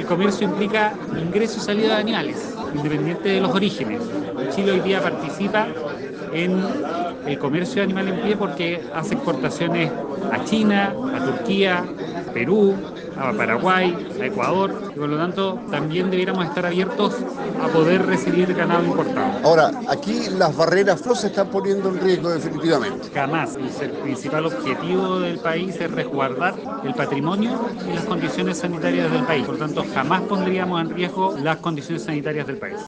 comercio implica ingreso y salida de animales, independiente de los orígenes. Chile hoy día participa en el comercio de animales en pie porque hace exportaciones a China, a Turquía, Perú, a Paraguay, a Ecuador, y por lo tanto también debiéramos estar abiertos a poder recibir ganado importado. Ahora, aquí las barreras FLO se están poniendo en riesgo definitivamente. Jamás. El principal objetivo del país es resguardar el patrimonio y las condiciones sanitarias del país. Por lo tanto, jamás pondríamos en riesgo las condiciones sanitarias del país.